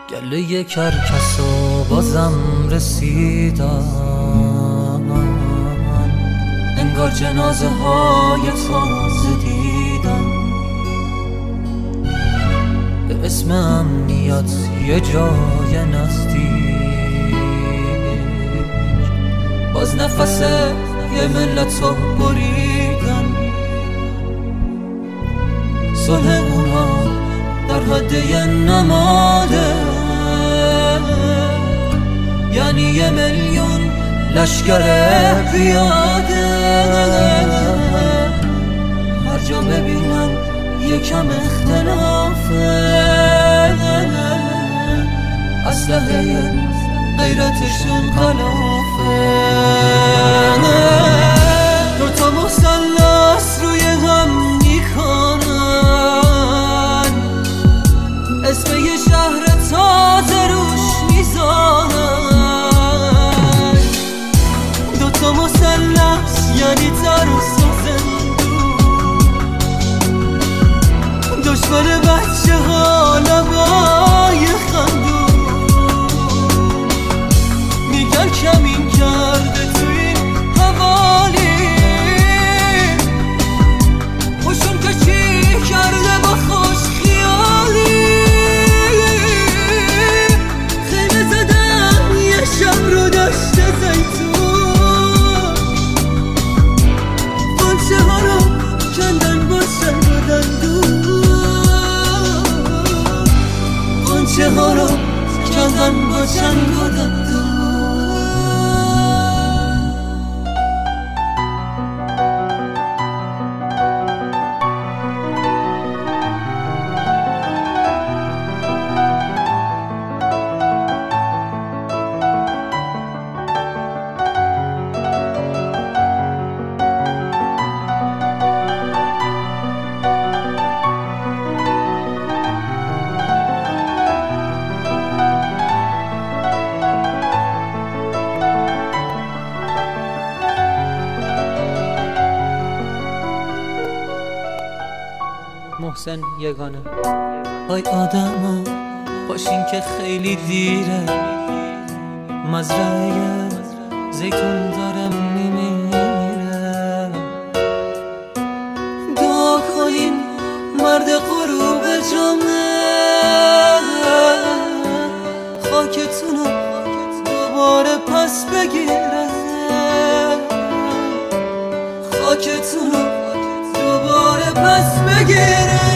گله کرکسا بازم رسیدن، انگار جنازه های تازه دیدن. به اسم امنیت یه جای نزدیک باز نفس یه ملت رو بریدن. صلح اونا در حد یه نماده، یعنی 1,000,000 لشکر بیاده. هر جا ببینن یکم اختلافه، اسلحه غیرتشون غلافه. دوتا مثلث روی هم میکنن، اسم یه شهر تازه روش میزانن. دوتا مثلث یعنی ترس و زندون، دشمن بچه ها لبای خندون. میگن کمین کرده توی این حوالی، خوشون که چی کرده با خوش خیالی. خیمه زدم یه شب رو دشت زیتون، قنچه ها رو کندن با چنگ و دندون، قنچه ها رو کندن با چنگ و دندون. محسن یگانه. های آدما باشین که خیلی دیره، مزرعه زیتون داره میمیره. دعا کنین مرد غروب جامعه، خاکتونو دوباره پس بگیره، خاکتونو دوباره پس بگیره.